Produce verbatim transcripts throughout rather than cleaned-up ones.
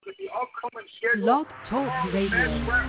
Blog Talk Radio.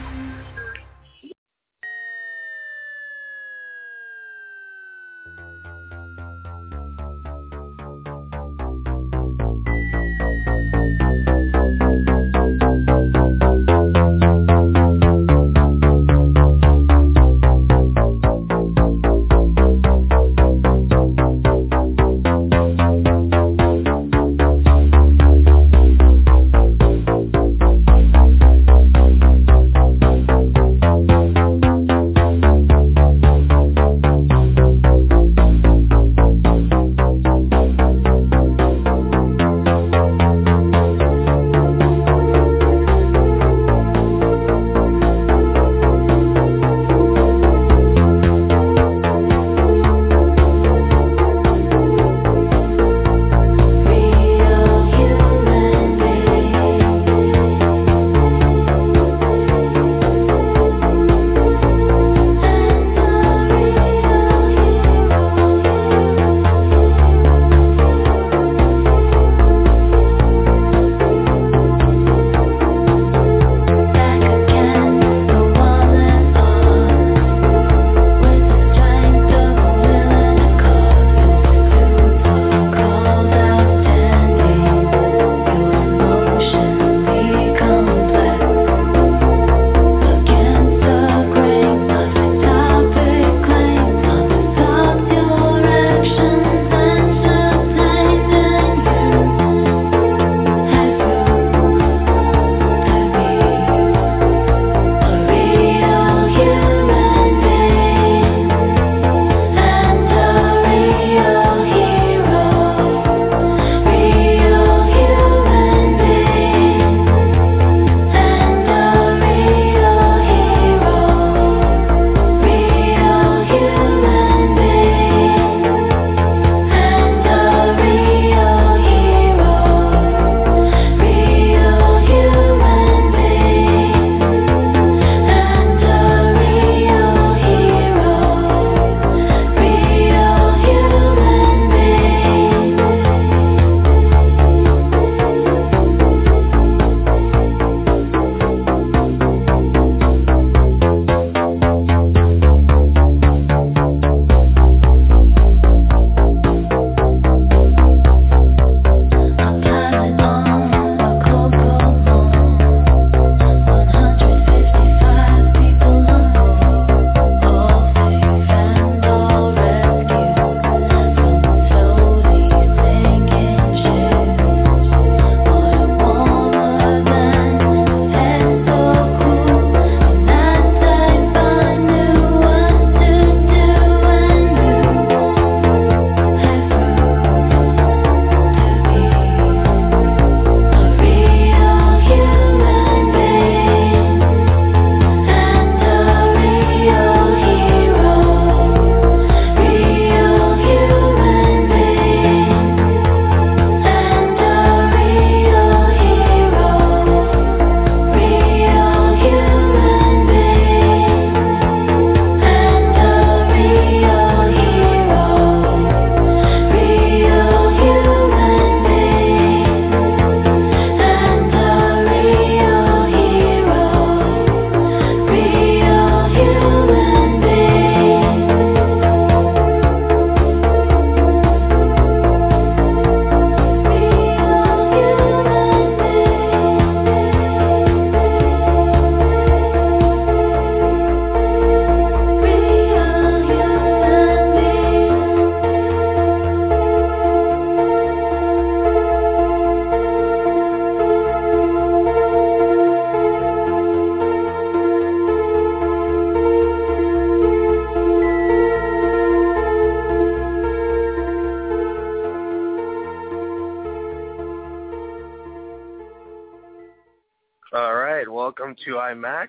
welcome to iMac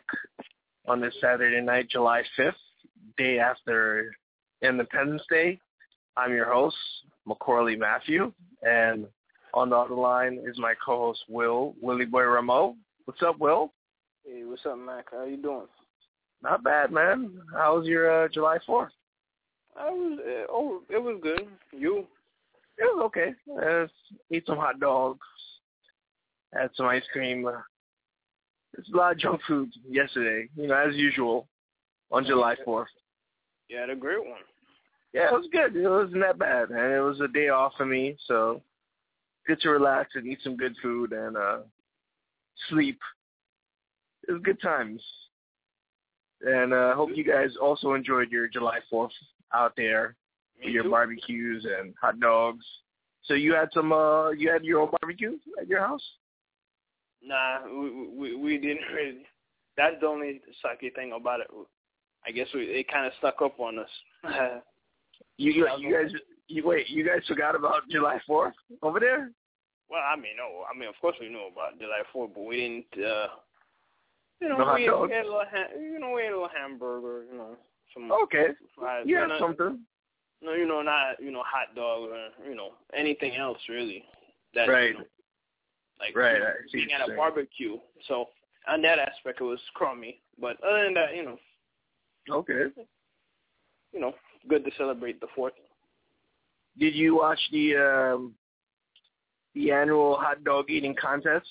on this Saturday night, July fifth, day after Independence Day. I'm your host, McCorley Matthew, and on the other line is my co-host, Will, Willie Boy Rameau. What's up, Will? Hey, what's up, Mac? How you doing? Not bad, man. How was your uh, July fourth? I was, uh, oh, it was good. You? It was okay. Uh, ate some hot dogs. Had some ice cream. Uh, there's a lot of junk food yesterday, you know, as usual, on July fourth. You had a great one. Yeah, it was good. It wasn't that bad. And it was a day off for me, so good to relax and eat some good food and uh, sleep. It was good times. And I uh, hope you guys also enjoyed your July fourth out there Me with your too. barbecues and hot dogs. So you had some, uh, you had your own barbecue at your house? Nah, we, we we didn't really. That's the only sucky thing about it. I guess we it kind of stuck up on us. you, you you guys, you wait, you guys forgot about July fourth over there? Well, I mean, no, I mean, of course we knew about July fourth, but we didn't. Uh, you know, No hot we, dogs? we had a little, ha- you know, we had a little hamburger, you know, some Okay, fries. you You had know, something. No, you know, not you know, hot dog or you know anything else really. That, Right. You know, like Right, you know, I see being what at you're a saying. barbecue. So on that aspect, it was crummy. But other than that, you know, Okay. you know, good to celebrate the fourth. Did you watch the um, the annual hot dog eating contest?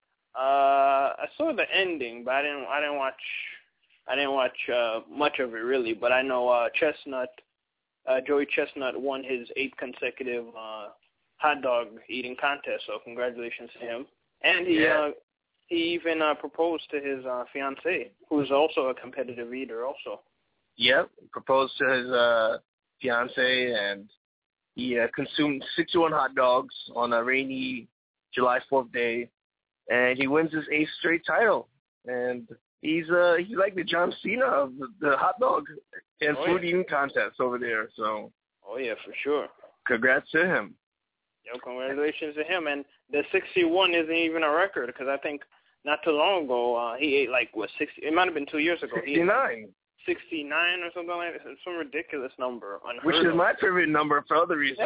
Uh, I saw the ending, but I didn't. I didn't watch. I didn't watch uh, much of it really. But I know uh, Chestnut, uh, Joey Chestnut won his eighth consecutive uh, hot dog eating contest. So congratulations to him. And he Yeah. uh, he even uh, proposed to his uh, fiancée, who's also a competitive eater. Also. Yep. Proposed to his uh, fiance, and he uh, consumed sixty-one hot dogs on a rainy July fourth day, and he wins his eighth straight title. And he's uh he's like the John Cena of the, the hot dog and Oh, food yeah. eating contest over there. So Oh yeah, for sure. congrats to him. Yo, congratulations to him. And the sixty-one isn't even a record because I think not too long ago uh, he ate like what sixty. It might have been two years ago. He ate sixty-nine, sixty-nine or something like that. Some ridiculous number. Unheard which is of. my favorite number for other reasons.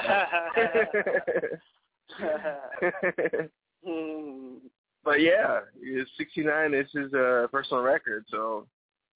Hmm. But yeah, his sixty-nine is his uh, personal record. So,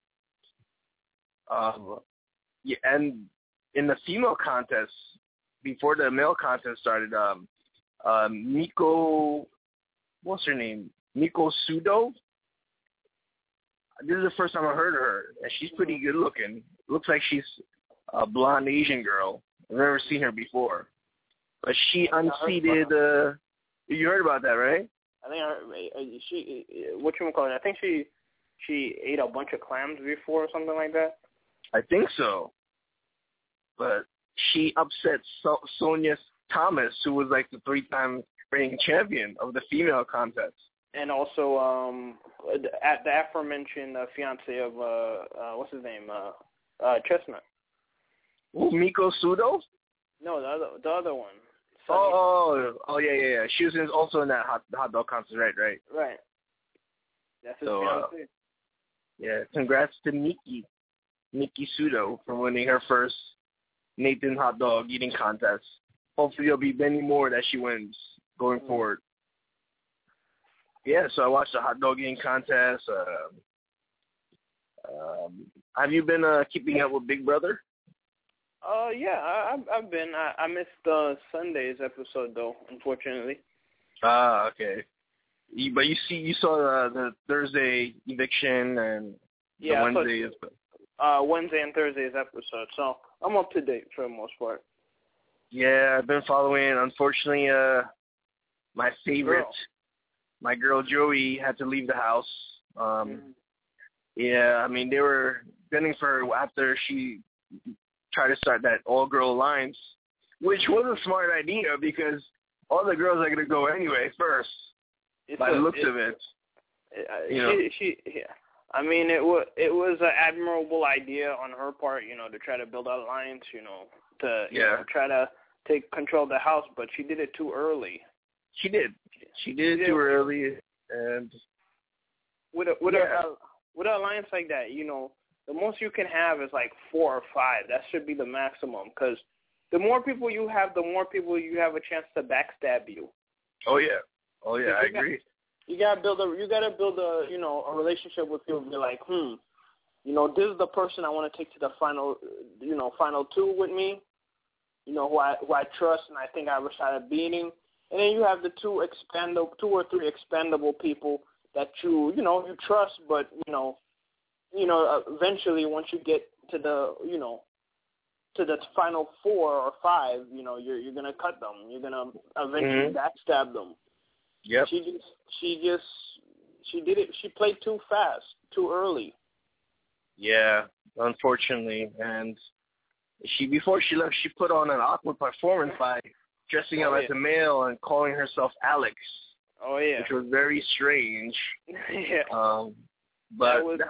um, yeah, and in the female contest, before the male contest started, um, um, Miko, what's her name? Miko Sudo. This is the first time I heard of her, and she's pretty good looking. Looks like she's a blonde Asian girl. I've never seen her before, but she unseated. Uh, you heard about that, right? I think I, she, what you call it? I think she, she ate a bunch of clams before or something like that. I think so. But she upset so- Sonia Thomas, who was like the three-time reigning champion of the female contest. And also, um, at the aforementioned uh, fiance of uh, uh, what's his name, uh, uh, Chestnut. Ooh, Miko Sudo? No, the other, the other one. Oh, oh, oh, yeah, yeah, yeah. She was in, also in that hot, hot dog contest, right, right. Right. That's his So, uh, fiance. Yeah, congrats to Nikki, Nikki Sudo, for winning her first Nathan hot dog eating contest. Hopefully there'll be many more that she wins going Mm. forward. Yeah, so I watched the hot dog eating contest. Uh, um, have you been uh, keeping up with Big Brother? Uh, yeah, I, I've, I've been. I, I missed uh, Sunday's episode though, unfortunately. Ah, okay. You, but you see, you saw the, the Thursday eviction and Yeah, the I saw- Wednesday. Is, Uh, Wednesday and Thursday's episode, so I'm up to date for the most part. yeah, I've been following. Unfortunately, uh, my favorite, Girl. my girl Joey, had to leave the house. Um, Mhm. Yeah, I mean, they were gunning for her after she tried to start that all-girl alliance, which was a smart idea because all the girls are going to go anyway first, It's by a- the looks it- of it. Uh, You know. she, she, yeah. I mean, it was it was an admirable idea on her part, you know, to try to build an alliance, you know, to you Yeah. know, try to take control of the house, but she did it too early. She did. She did it Yeah. too early, and With a with Yeah. a with an alliance like that, you know, the most you can have is like four or five. That should be the maximum, because the more people you have, the more people you have a chance to backstab you. oh yeah, oh yeah, I You got- agree. You gotta build a you gotta build a you know a relationship with people. Be like, hmm, you know, this is the person I want to take to the final, you know, final two with me. You know, who I who I trust and I think I have a shot at beating. and then you have the two expandable, two or three expandable people that you, you know, you trust, but you know, you know, eventually once you get to the, you know, to the final four or five, you know, you're you're gonna cut them. You're gonna eventually mm-hmm. backstab them. Yep. She just, she just, she did it. She played too fast, too early. Yeah, unfortunately, and she before she left, she put on an awkward performance by dressing up oh, as yeah. a male and calling herself Alex. Oh yeah, which was very strange. yeah. Um, but that was. that,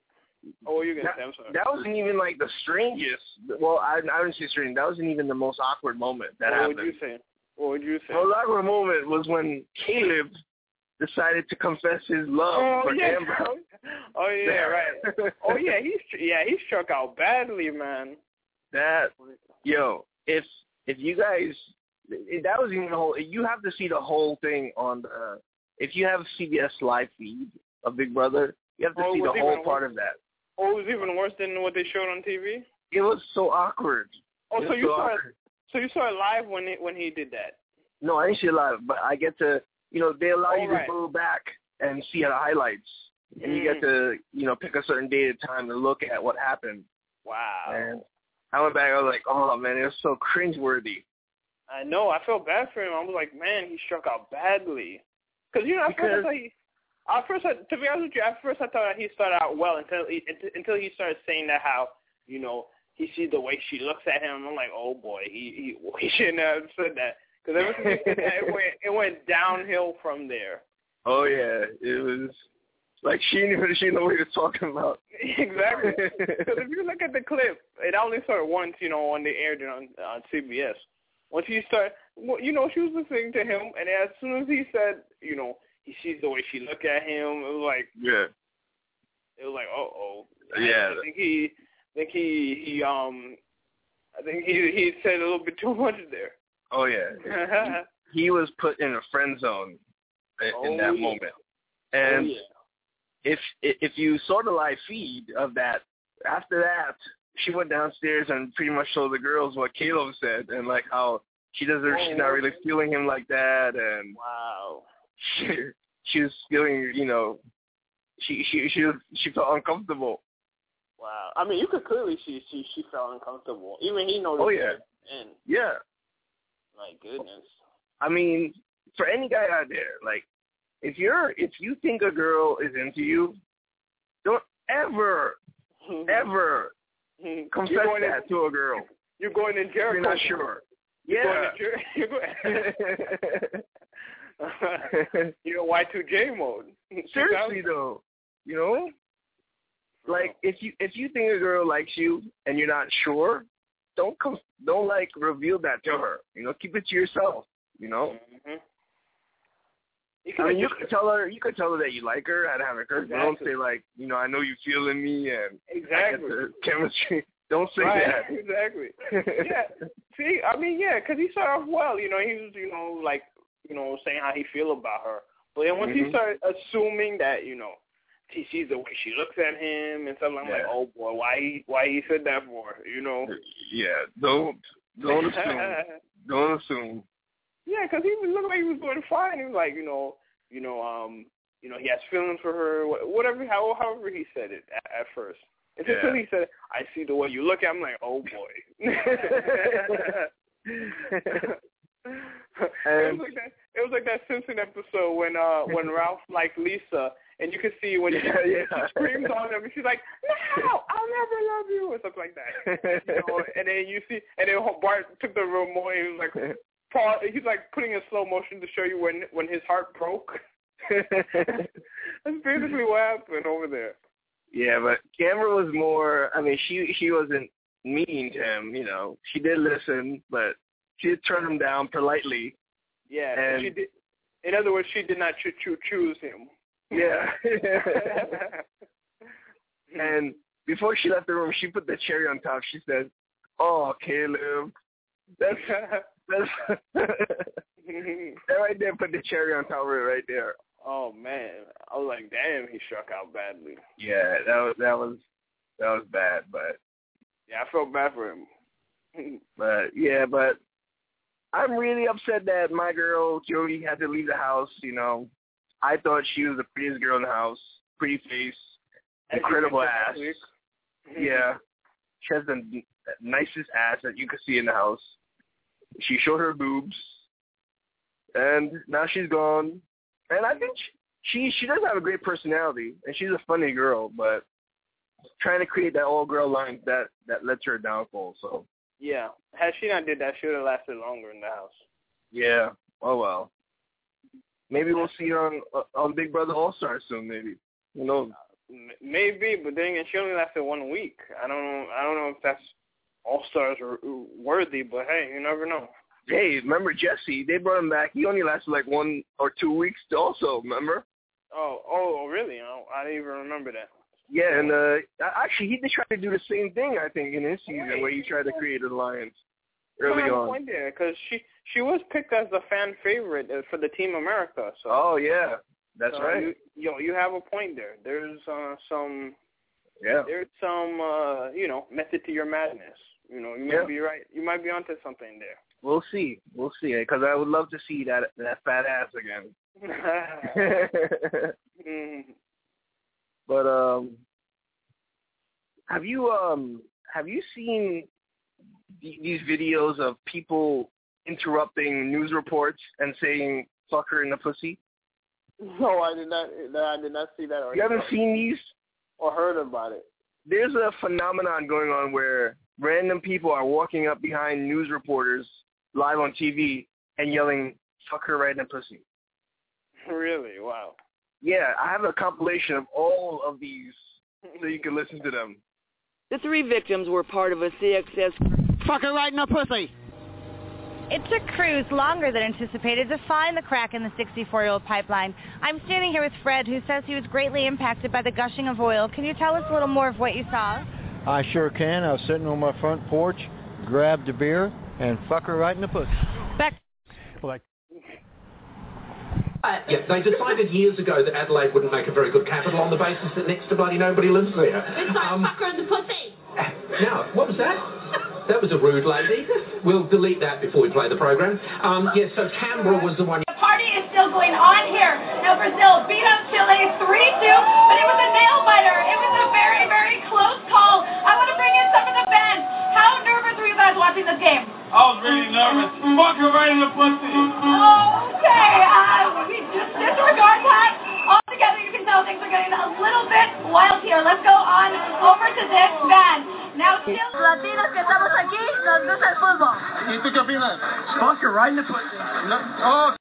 oh, you gonna that, say? I'm sorry. That wasn't even like the strangest. Well, I I wouldn't say strange. That wasn't even the most awkward moment that what happened. What would you say? What would you say? The most awkward moment was when Caleb decided to confess his love oh, for yeah. Amber. Oh yeah, right. Oh yeah, he's yeah he struck out badly, man. That yo, if if you guys, that was even the whole. You have to see the whole thing on the. If you have C B S live feed of Big Brother, you have to oh, see the whole even, part of that. Oh, it was even worse than what they showed on T V. It was so awkward. Oh, so you so saw awkward. it? So you saw it live when it, when he did that? No, I didn't see it live, but I get to. You know, they allow oh, you right. to go back and see the highlights, and mm. you get to you know pick a certain day and time to look at what happened. Wow. And I went back. I was like, oh man, it was so cringeworthy. I know. I felt bad for him. I was like, man, he struck out badly. Cause you know, at because, first I thought he, at first, I, to be honest with you, at first I thought he started out well until he until he started saying that how you know he sees the way she looks at him. I'm like, oh boy, he he, he shouldn't have said that. Because ever since he said that, it went it went downhill from there. Oh yeah, it was like she knew she knew what he was talking about. Exactly. Because if you look at the clip, it only started once, you know, on the air on on C B S. Once he started, well, you know, she was listening to him, and as soon as he said, you know, he sees the way she looked at him, it was like, yeah, it was like, uh oh, yeah. I think he, I think he, he, um, I think he he said a little bit too much there. Oh yeah, he, he was put in a friend zone in, oh, in that yeah. moment, and oh, yeah. if if you saw the live feed of that, after that, she went downstairs and pretty much told the girls what Caleb said and like how she doesn't, oh, she's not really feeling him like that, and wow, she she was feeling, you know, she she she was, she felt uncomfortable. Wow, I mean, you could clearly see she she felt uncomfortable. Even he noticed. Oh yeah, and yeah. My goodness. I mean, for any guy out there, like, if you're if you think a girl is into you, don't ever ever confess that to a girl. You're going in Jericho. You're not sure. You're yeah. Going Jer- you're in Y two J mode. Seriously though, you know, like if you if you think a girl likes you and you're not sure, don't come don't like reveal that to her. You know, keep it to yourself. You know. Mm-hmm. You I mean, you could tell her, you could tell her that you like her, how to have a girl. Exactly. Don't say like, you know, I know you feeling me and exactly I get the chemistry. Don't say right. that. Exactly. Yeah. See, I mean, yeah, because he started off well. You know, he was, you know, like, you know, saying how he feel about her. But then once mm-hmm. he started assuming that, you know, he sees the way she looks at him and stuff, I'm yeah. like, oh boy, why he, why he said that for? You know. Yeah. Don't, don't assume. Don't assume. Yeah, because he looked like he was doing fine. He was like, you know, you know, um, you know, he has feelings for her, whatever, how, however he said it at, at first. And yeah. until he said, "I see the way you look at," I'm like, "Oh boy." it was like that. It was like that Simpson episode when uh when Ralph liked Lisa, and you could see when yeah, she, yeah. she screams on him, and she's like, "No, I'll never love you," or something like that. You know, and then you see, and then Bart took the remote, and he was like, Paul, he's like putting in slow motion to show you when when his heart broke. That's basically what happened over there. Yeah, but Amber was more. I mean, she she wasn't mean to him. You know, she did listen, but she did turn him down politely. Yeah, and she did. In other words, she did not choo choo choose him. Yeah. And before she left the room, she put the cherry on top. She said, "Oh, Caleb, that's that's that right there. Put the cherry on top of it right there." Oh man, I was like, damn, he struck out badly. Yeah, that was that was that was bad, but yeah, I felt bad for him. but yeah, but I'm really upset that my girl, Jody, had to leave the house, you know. I thought she was the prettiest girl in the house. Pretty face, incredible ass. Yeah. She has the nicest ass that you could see in the house. She showed her boobs. And now she's gone. And I think she, she she does have a great personality, and she's a funny girl, but trying to create that all-girl line, that, that led to her downfall, so. Yeah. Had she not did that, she would have lasted longer in the house. Yeah. Oh, well. Maybe we'll see her on, on Big Brother All-Stars soon, maybe. Who knows? Maybe, but then again, she only lasted one week. I don't know. I don't know if that's All-Stars worthy, but hey, you never know. Hey, remember Jesse? They brought him back. He only lasted like one or two weeks also, remember? Oh, oh, really? Oh, I didn't even remember that. Yeah, and uh, actually, he did try to do the same thing, I think, in his season, where he tried to create an alliance early on. Point there, because she she was picked as the fan favorite for the Team America. So. Oh yeah, that's so right. You, you know, you have a point there. There's uh, some. Yeah. There's some, uh, you know, method to your madness. You know, you might yeah. be right. You might be onto something there. We'll see. We'll see. Because I would love to see that that fat ass again. mm. But um, have you um have you seen th- these videos of people interrupting news reports and saying "fuck her in the pussy"? No, I did not. No, I did not see that. Or you haven't seen these or heard about it? There's a phenomenon going on where random people are walking up behind news reporters live on T V and yelling "fuck her right in the pussy." Really? Wow. Yeah, I have a compilation of all of these so you can listen to them. The three victims were part of a C X S fuck her right in the pussy. It took crews longer than anticipated to find the crack in the sixty-four-year-old pipeline. I'm standing here with Fred, who says he was greatly impacted by the gushing of oil. Can you tell us a little more of what you saw? I sure can. I was sitting on my front porch, grabbed a beer, and fuck her right in the pussy. Back. Well, Yeah, they decided years ago that Adelaide wouldn't make a very good capital on the basis that next to bloody nobody lives there. It's like um, fuck her in the pussy. Now, what was that? That was a rude lady. We'll delete that before we play the program. Um, yeah, so Canberra was the one. The party is still going on here. Now Brazil beat up Chile three two, but it was a nail biter. It was a very, very close call. I want to bring in some of the fans. How nervous were you guys watching this game? I was really nervous. Fuck her right in the pussy. Okay, uh, we just disregard that. Altogether, you can tell things are getting a little bit wild here. Let's go on over to this man. Now, still... Latinos que estamos aquí, nos gusta el fútbol. ¿Y tú qué opinas? Fuck her right in the pussy. No. Oh.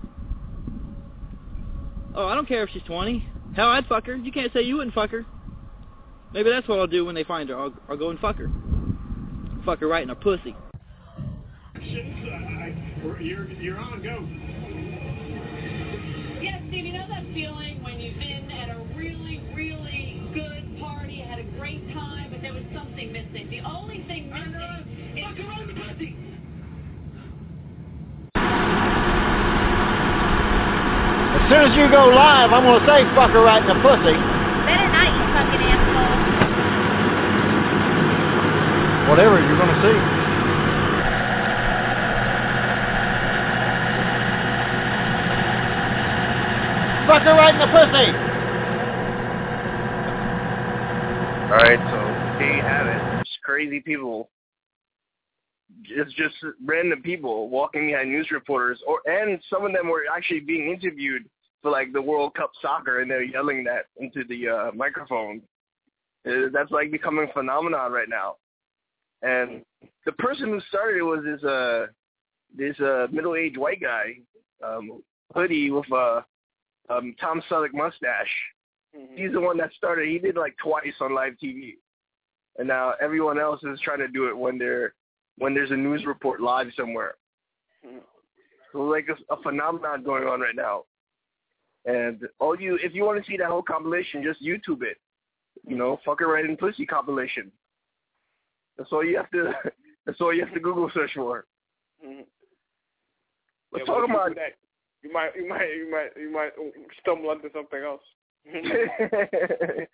Oh, I don't care if she's twenty. Hell, I'd fuck her. You can't say you wouldn't fuck her. Maybe that's what I'll do when they find her. I'll, I'll go and fuck her. Fuck her right in her pussy. You're, you're on, go. Yes, Steve, you know that feeling when you've been at a really, really good party, had a great time, but there was something missing. The only thing missing is... Fuck her on the pussy! As soon as you go live, I'm going to say fuck her right in the pussy. Better not, you fucking asshole. Whatever, you're going to see. Fuck her right in the pussy! Alright, so there you have it. Just crazy people. It's just random people walking behind news reporters, or and some of them were actually being interviewed for like the World Cup soccer, and they're yelling that into the uh, microphone. Uh, that's like becoming a phenomenon right now. And the person who started it was this uh this uh middle-aged white guy, um, hoodie with a um, Tom Selleck mustache. Mm-hmm. He's the one that started. He did like twice on live T V, and now everyone else is trying to do it when they're when there's a news report live somewhere. Mm-hmm. So like a, a phenomenon going on right now. And all you, if you want to see that whole compilation, just YouTube it. You know, fuck her right in pussy compilation. That's all you have to. That's all you have to Google search for. Mm-hmm. Let's yeah, talk about. That, you might, you might, you might, you might stumble onto something else.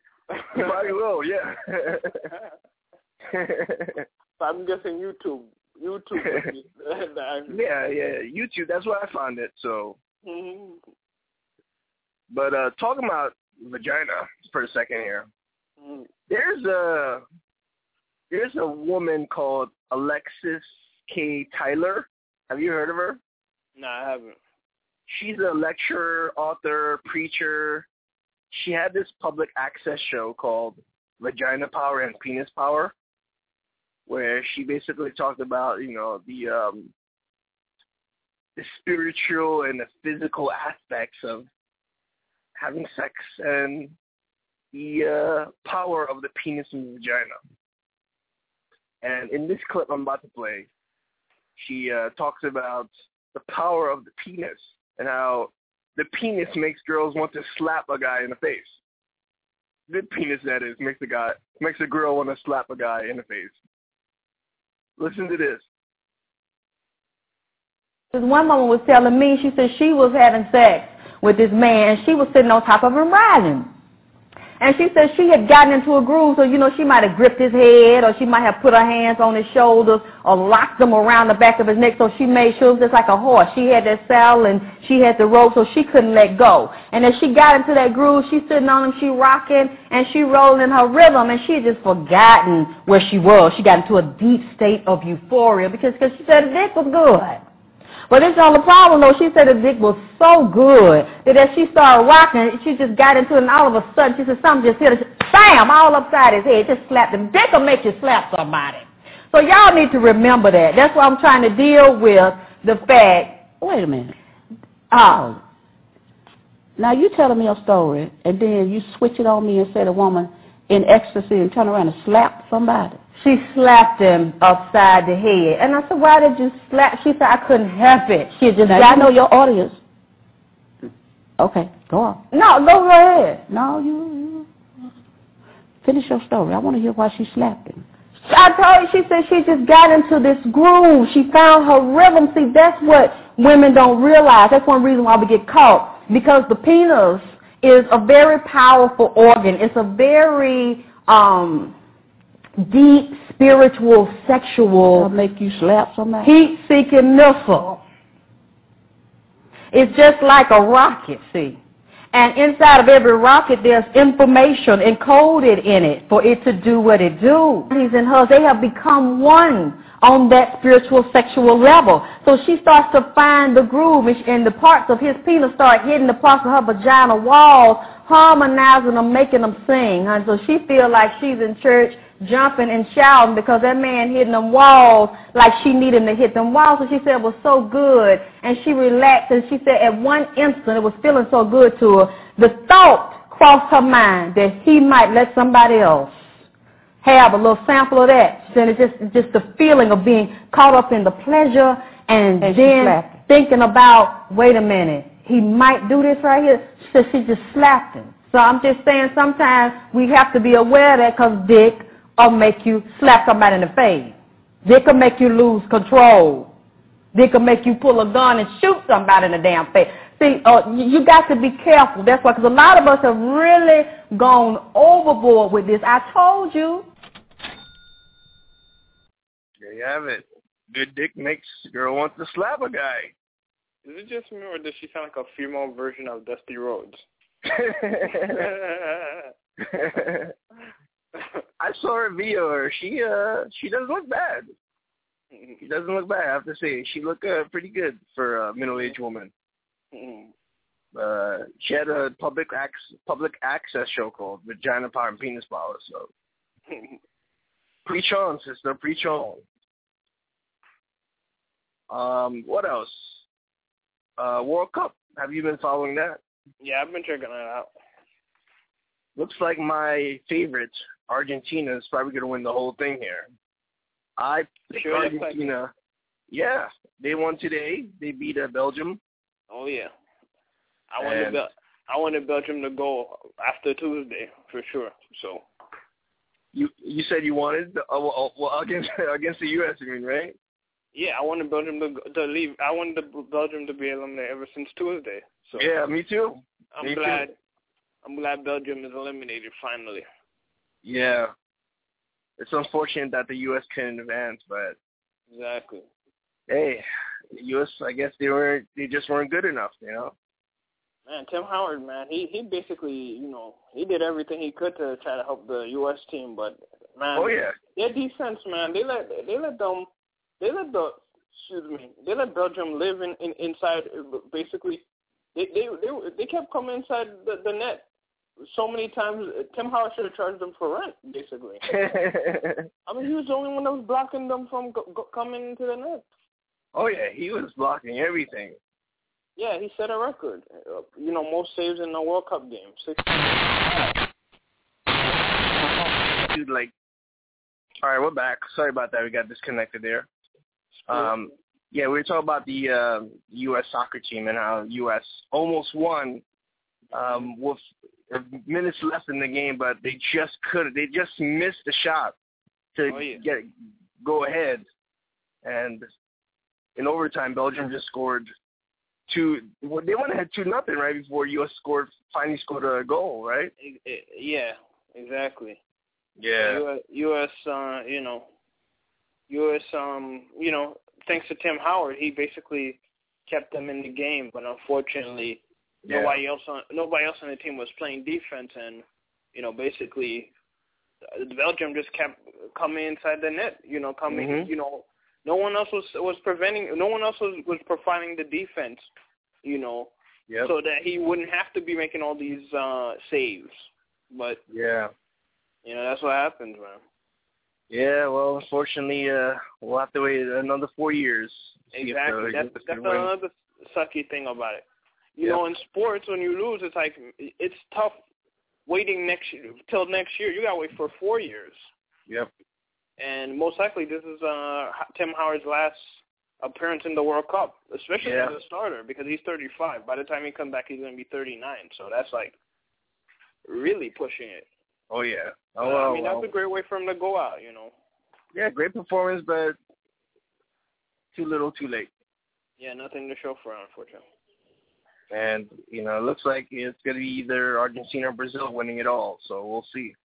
You probably will, yeah. I'm guessing YouTube. YouTube. yeah, yeah, YouTube. That's where I found it. So, mm-hmm. but uh, talking about vagina for a second here. Mm-hmm. There's a there's a woman called Alexis K. Tyler. Have you heard of her? No, I haven't. She's a lecturer, author, preacher. She had this public access show called Vagina Power and Penis Power, where she basically talked about, you know, the um, the spiritual and the physical aspects of having sex and the uh, power of the penis and the vagina. And in this clip I'm about to play, she uh, talks about the power of the penis and how the penis makes girls want to slap a guy in the face. The penis, that is, makes a guy makes a girl want to slap a guy in the face. Listen to this. This one woman was telling me, she said she was having sex with this man, and she was sitting on top of him riding. And she said she had gotten into a groove, so, you know, she might have gripped his head, or she might have put her hands on his shoulders, or locked them around the back of his neck, so she made sure it was just like a horse. She had that saddle, and she had the rope, so she couldn't let go. And as she got into that groove, she's sitting on him, she rocking, and she rolling in her rhythm, and she had just forgotten where she was. She got into a deep state of euphoria, because cause she said the dick was good. But it's not the problem, though. She said the dick was so good that as she started rocking, she just got into it, and all of a sudden, she said something just hit her. Bam! All upside his head. Just slapped him. Dick will make you slap somebody. So y'all need to remember that. That's why I'm trying to deal with the fact. Wait a minute. Oh. Now, you telling me a story, and then you switch it on me and say the woman in ecstasy and turn around and slap somebody. She slapped him upside the head. And I said, why did you slap? She said, I couldn't help it. She just now, got you know your audience. Okay, go on. No, go ahead. No, you, you finish your story. I want to hear why she slapped him. I told you, she said she just got into this groove. She found her rhythm. See, that's what women don't realize. That's one reason why we get caught. Because the penis is a very powerful organ. It's a very um, deep, spiritual, sexual, that'll make you slap somebody, heat-seeking missile. It's just like a rocket, see. And inside of every rocket, there's information encoded in it for it to do what it do. He's and hers, they have become one on that spiritual, sexual level. So she starts to find the groove, and the parts of his penis start hitting the parts of her vagina walls, harmonizing them, making them sing. And so she feels like she's in church, jumping and shouting because that man hitting them walls like she needed him to hit them walls. So she said it was so good, and she relaxed, and she said at one instant it was feeling so good to her. The thought crossed her mind that he might let somebody else have a little sample of that. She said it's just, just the feeling of being caught up in the pleasure and, and then thinking about, wait a minute, he might do this right here. She said she just slapped him. So I'm just saying sometimes we have to be aware of that, because dick will make you slap somebody in the face. Dick will make you lose control. Dick will make you pull a gun and shoot somebody in the damn face. See, uh, you got to be careful. That's why, because a lot of us have really gone overboard with this. I told you. There you have it. Good dick makes a girl want to slap a guy. Is it just me, or does she sound like a female version of Dusty Rhodes? I saw her video. Her. She uh she doesn't look bad. She doesn't look bad, I have to say. She looked uh, pretty good for a middle-aged woman. Uh, she had a public ac- public access show called Vagina Power and Penis Power. So preach on, sister, preach on. Um, what else? Uh, World Cup. Have you been following that? Yeah, I've been checking that out. Looks like my favorite, Argentina, is probably going to win the whole thing here. I picked sure Argentina. Like yeah, they won today. They beat uh, Belgium. Oh yeah, I wanted Bel- I wanted Belgium to go after Tuesday for sure. So you you said you wanted the, uh, well, well against against the U S, you mean, right? Yeah, I wanted Belgium to to leave. I wanted the Belgium to be eliminated ever since Tuesday. So yeah, me too. I'm me glad. Too. I'm glad Belgium is eliminated finally. Yeah. It's unfortunate that the U S couldn't advance, but Exactly. Hey, U S. I guess they weren't. They just weren't good enough, you know. Man, Tim Howard, man, he he basically, you know, he did everything he could to try to help the U S team, but man, oh yeah, their defense, man, they let they let them, they let the, excuse me, they let Belgium live in, in inside. Basically, they they they they kept coming inside the, the net so many times. Tim Howard should have charged them for rent, basically. I mean, he was the only one that was blocking them from go, go, coming into the net. Oh yeah, he was blocking everything. Yeah, he set a record. Uh, you know, most saves in a World Cup game. Six. Dude, like, all right, we're back. Sorry about that. We got disconnected there. Um, yeah, we were talking about the uh, U S soccer team and how U S almost won um, with minutes left in the game, but they just couldn't. They just missed the shot to oh, yeah. get go ahead. And in overtime, Belgium just scored two. Well, they went ahead two nothing right before U S scored. Finally scored a goal, right? Yeah, exactly. Yeah. U S, uh, you know, U S, um, you know, thanks to Tim Howard, he basically kept them in the game. But unfortunately, yeah. nobody else on nobody else on the team was playing defense, and you know, basically, Belgium just kept coming inside the net. You know, coming. Mm-hmm. You know, no one else was was preventing. No one else was was providing the defense. You know, yep. so that he wouldn't have to be making all these uh, saves. But yeah. You know, that's what happens, man. Yeah, well, unfortunately, uh, we'll have to wait another four years. Exactly. That's, that's another sucky thing about it. You yep. know, in sports, when you lose, it's like, it's tough waiting next year, till next year. You got to wait for four years. Yep. And most likely, this is uh, Tim Howard's last appearance in the World Cup, especially yeah. as a starter, because he's thirty-five. By the time he comes back, he's going to be thirty-nine. So that's like really pushing it. Oh, yeah. Oh, uh, well, I mean, well. that's a great way for him to go out, you know. Yeah, great performance, but too little, too late. Yeah, nothing to show for it, unfortunately. And, you know, it looks like it's going to be either Argentina or Brazil winning it all, so we'll see.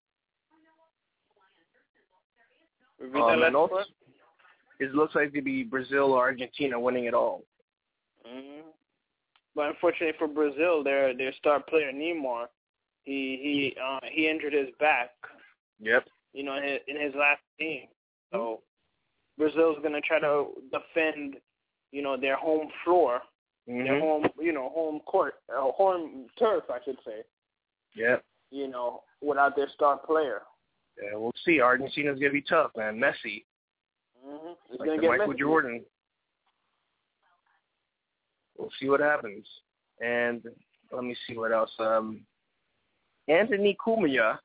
Um, and also, it looks like to be Brazil or Argentina winning it all. Mm-hmm. But unfortunately for Brazil, their their star player Neymar, he he uh, he injured his back. Yep. You know, in his, in his last game. So Brazil's gonna try to defend, you know, their home floor, mm-hmm. their home, you know, home court, uh, home turf, I should say. Yep. You know, without their star player. Yeah, we'll see. Argentina's gonna be tough, man. Messi. Mm-hmm. It's like gonna the get Michael messy. Jordan. We'll see what happens. And let me see what else. Um, Anthony Cumia,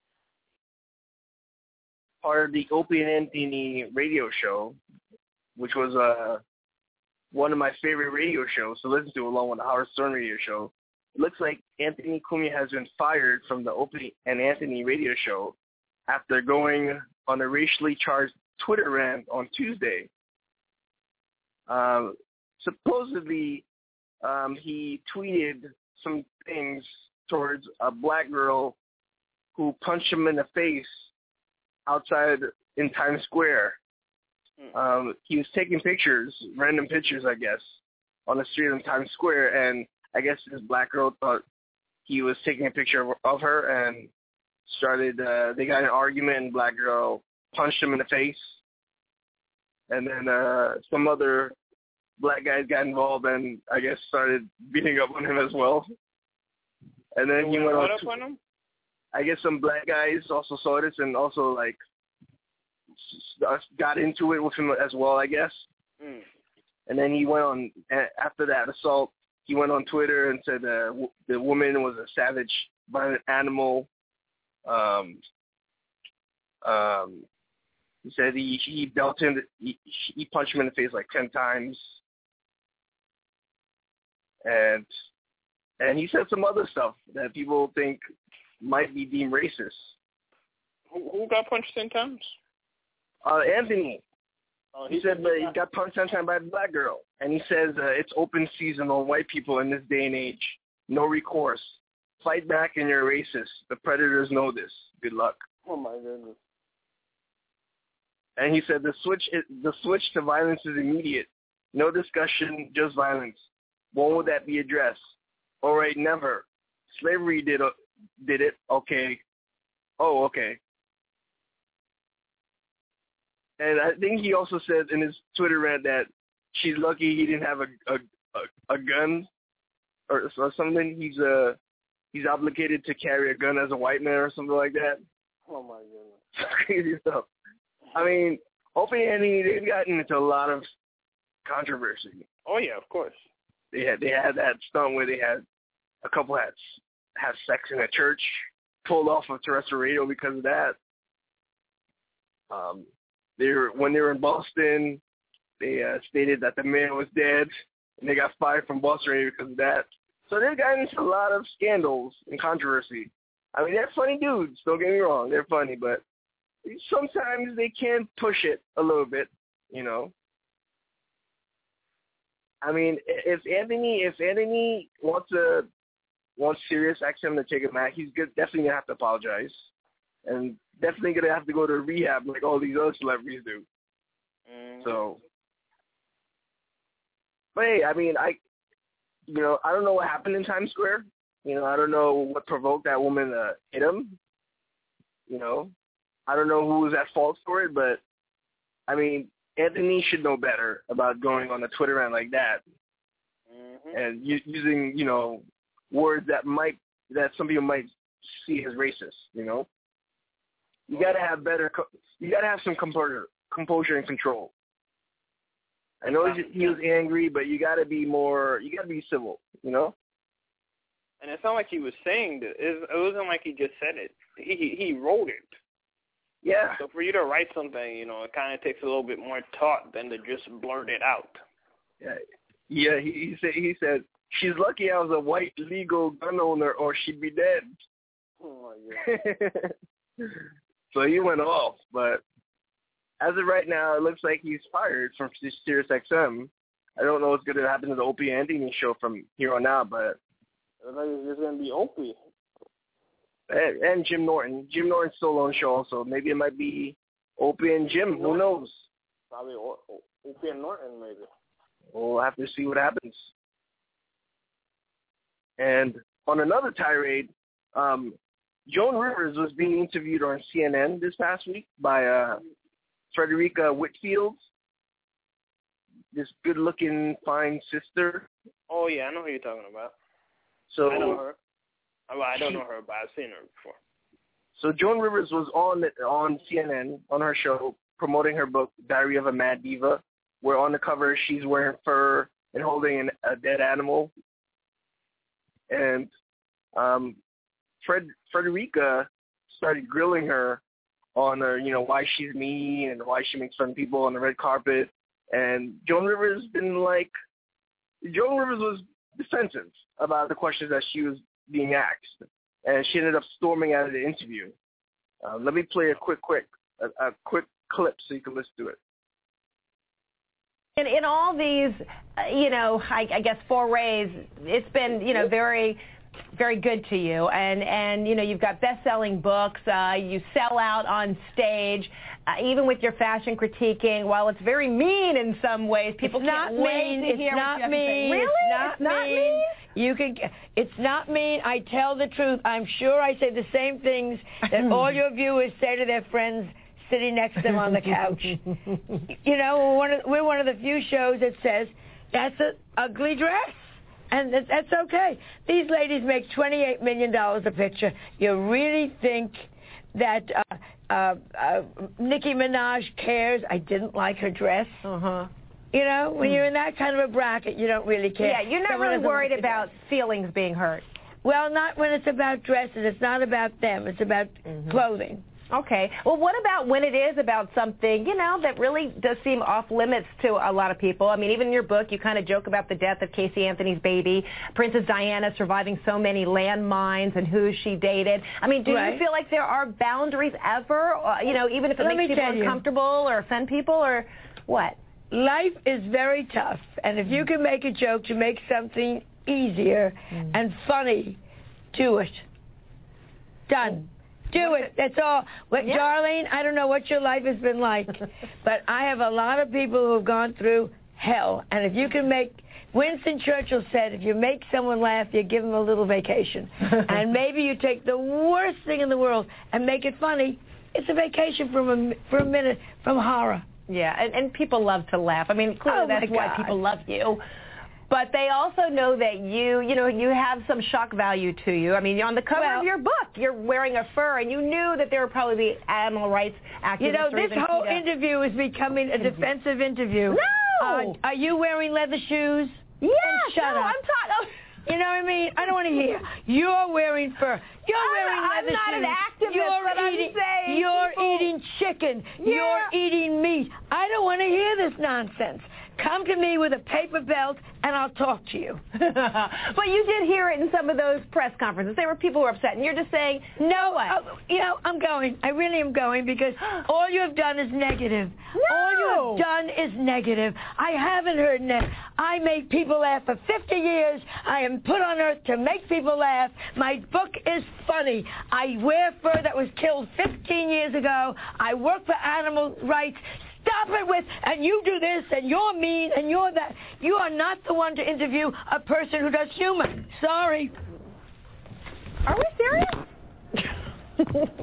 part of the Opie and Anthony radio show, which was uh, one of my favorite radio shows to listen to along with the Howard Stern radio show. It looks like Anthony Cumia has been fired from the Opie and Anthony radio show after going on a racially charged Twitter rant on Tuesday. Um, supposedly, um, he tweeted some things towards a black girl who punched him in the face outside in Times Square. Um, he was taking pictures, random pictures, I guess, on the street in Times Square, and I guess this black girl thought he was taking a picture of, of her and started, uh, they got in an argument, and black girl punched him in the face. And then uh, some other black guys got involved and I guess started beating up on him as well. And then he went on, up on him? I guess some black guys also saw this and also like got into it with him as well, I guess. Mm. And then he went on, after that assault, he went on Twitter and said uh, w- the woman was a savage, violent animal. Um, um, he said he, he dealt him, he, he punched him in the face like ten times. And and he said some other stuff that people think might be deemed racist. Who, who got punched ten times? Uh, Anthony. Oh, he, he said that he got punched ten times by a black girl. And he says uh, it's open season on white people in this day and age. No recourse. Fight back and you're racist. The predators know this. Good luck. Oh, my goodness. And he said the switch the switch to violence is immediate. No discussion, just violence. When would that be addressed? All right, never. Slavery did did it. Okay. Oh, okay. And I think he also said in his Twitter rant that she's lucky he didn't have a a, a, a gun or, or something. He's uh he's obligated to carry a gun as a white man or something like that. Oh my goodness. Crazy stuff. I mean, Opie and Anthony, they've gotten into a lot of controversy. Oh yeah, of course. They had they had that stunt where they had a couple had had sex in a church, pulled off of terrestrial radio because of that. Um, they were when they were in Boston, they uh, stated that the man was dead, and they got fired from Boston radio because of that. So they've gotten into a lot of scandals and controversy. I mean, they're funny dudes. Don't get me wrong, they're funny, but sometimes they can push it a little bit, you know. I mean, if Anthony, if Anthony wants to wants Sirius X M to take him back, he's good, definitely gonna have to apologize, and definitely gonna have to go to rehab like all these other celebrities do. Mm. So, but hey, I mean, I, you know, I don't know what happened in Times Square. You know, I don't know what provoked that woman to hit him. You know, I don't know who was at fault for it, but I mean, Anthony should know better about going on a Twitter rant like that, mm-hmm. and u- using, you know, words that might that some people might see as racist. You know, you got to have better. Co- you got to have some composure, composure and control. I know he, he was angry, but you got to be more. You got to be civil. You know. And it's not like he was saying that. It wasn't like he just said it. He he wrote it. Yeah. So for you to write something, you know, it kind of takes a little bit more thought than to just blurt it out. Yeah. Yeah. He, he said he said she's lucky I was a white legal gun owner, or she'd be dead. Oh my God. So he went off, but as of right now, it looks like he's fired from Sirius X M. I don't know what's going to happen to the Opie and Anthony show from here on out, but it's going to be Opie. And, and Jim Norton. Jim Norton's still on show, so maybe it might be Opie and Jim. Who knows? Probably o- o- Opie and Norton, maybe. We'll have to see what happens. And on another tirade, um, Joan Rivers was being interviewed on C N N this past week by uh, Frederica Whitfield, this good-looking, fine sister. Oh, yeah, I know who you're talking about. So I know her. Well, I don't know her, but I've seen her before. So Joan Rivers was on on C N N, on her show, promoting her book, Diary of a Mad Diva, where on the cover she's wearing fur and holding an, a dead animal. And um, Fred Frederica started grilling her on her, you know, why she's mean and why she makes fun of people on the red carpet. And Joan Rivers didn't like, Joan Rivers was defensive about the questions that she was being asked, and she ended up storming out of the interview. Uh, let me play a quick, quick, a, a quick clip so you can listen to it. In, in all these, uh, you know, I, I guess forays, it's been, you know, very, very good to you, and and you know, you've got best-selling books. Uh, you sell out on stage. Uh, even with your fashion critiquing, while it's very mean in some ways, people it's can't not wait mean. to It's hear not what you have to say. mean. Really? It's not, it's not mean. mean? You can. It's not mean. I tell the truth. I'm sure I say the same things that all your viewers say to their friends sitting next to them on the couch. You know, we're one, of, we're one of the few shows that says that's an ugly dress. And that's okay. These ladies make twenty-eight million dollars a picture. You really think that uh, uh, uh, Nicki Minaj cares? I didn't like her dress. Uh-huh. You know, when you're in that kind of a bracket, you don't really care. Yeah, you're not Someone really doesn't worried like about feelings being hurt. Well, not when it's about dresses. It's not about them. It's about mm-hmm. clothing. Okay. Well, what about when it is about something, you know, that really does seem off limits to a lot of people? I mean, even in your book, you kind of joke about the death of Casey Anthony's baby, Princess Diana surviving so many landmines and who she dated. I mean, do right. you feel like there are boundaries ever, uh, you know, even if it Let makes people you. uncomfortable or offend people, or what? Life is very tough, and if you can make a joke to make something easier mm. and funny, do it. Done. Do it. That's all. What, Yeah. Darlene, I don't know what your life has been like, but I have a lot of people who have gone through hell. And if you can make, Winston Churchill said, if you make someone laugh, you give them a little vacation. And maybe you take the worst thing in the world and make it funny. It's a vacation from a, for a minute from horror. Yeah, and, and people love to laugh. I mean, clearly Oh, my that's why God. people love you. But they also know that you, you know, you have some shock value to you. I mean, on the cover Well- of your book, you're wearing a fur, and you knew that there were probably the animal rights activists. You know, or this even whole PETA. interview is becoming a defensive interview. No! Uh, are you wearing leather shoes? Yeah, And shut no, up. I'm talking. You know what I mean? I don't want to hear. You're wearing fur. You're I'm- wearing I'm leather not shoes. an activist, You're but I'm eating. saying you're people- eating chicken. Yeah. You're eating meat. I don't want to hear this nonsense. Come to me with a paper belt, and I'll talk to you. But you did hear it in some of those press conferences. There were people who were upset, and you're just saying, No, what? uh, you know, I'm going. I really am going because all you have done is negative. No. All you have done is negative. I haven't heard negative. I make people laugh for fifty years. I am put on earth to make people laugh. My book is funny. I wear fur that was killed fifteen years ago. I work for animal rights. Stop it with, and you do this, and you're mean, and you're that. You are not the one to interview a person who does humor. Sorry. Are we serious?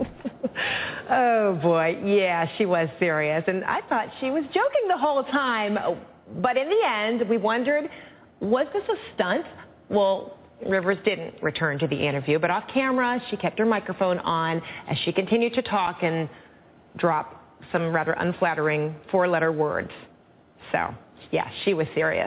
Oh, boy. Yeah, she was serious. And I thought she was joking the whole time. But in the end, we wondered, was this a stunt? Well, Rivers didn't return to the interview, but off camera, she kept her microphone on as she continued to talk and drop some rather unflattering four-letter words. So, yeah, she was serious.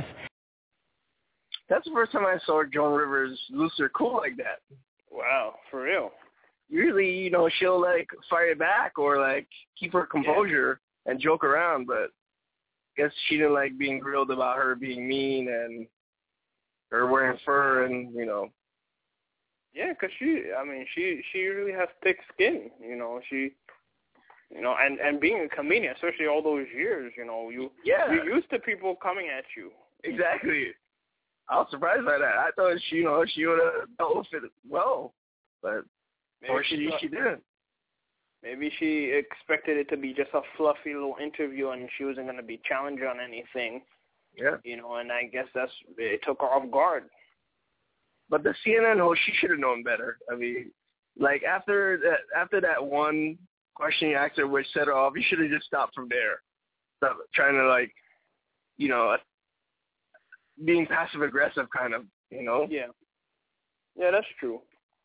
That's the first time I saw Joan Rivers lose her cool like that. Wow, for real. Usually, you know, she'll like fire back or like keep her composure yeah. and joke around, but I guess she didn't like being grilled about her being mean and her wearing fur and, you know. Yeah, because she, I mean, she, she really has thick skin, you know, she, you know, and, and being a comedian, especially all those years, you know, you, yeah. you're used to people coming at you. Exactly. I was surprised by that. I thought she, you know, she would have dealt with it well, but maybe or she, thought, she didn't. Maybe she expected it to be just a fluffy little interview and she wasn't going to be challenged on anything. Yeah. You know, and I guess that's, it took her off guard. But the C N N host, she should have known better. I mean, like after that, after that one question you asked her which set her off, you should have just stopped from there. Stop trying to like, you know, being passive aggressive kind of, you know. Yeah. Yeah, that's true.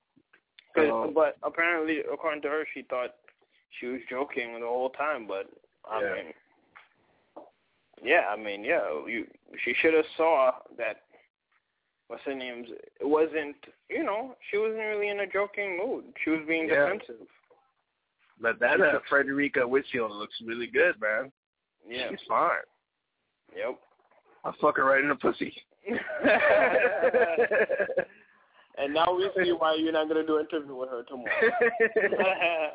Um, but apparently, according to her, she thought she was joking the whole time. But I yeah. mean, yeah, I mean, yeah, you she should have saw that. What's her name's? It wasn't, you know, she wasn't really in a joking mood. She was being yeah. defensive. But that uh, Frederica Whitfield looks really good, man. Yeah, she's fine. Yep. I'll fuck her right in the pussy. And now we see why you're not going to do an interview with her tomorrow.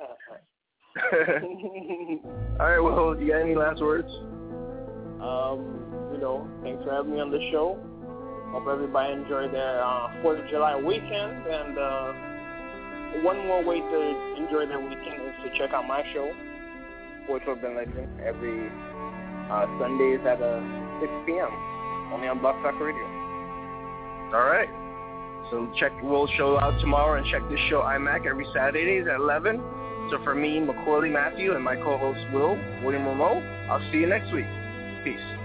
All right, well, you got any last words? Um, you know, thanks for having me on the show. Hope everybody enjoyed their uh, fourth of July weekend. And uh, one more way to enjoy their weekend is to check out my show, Sports Urban Legend, every uh, Sundays at uh, six p.m. only on Block Talk Radio. All right. So check, we'll show out tomorrow and check this show iMac every Saturdays at eleven. So for me, Macaulay Matthew, and my co-host Will, William Rameau, I'll see you next week. Peace.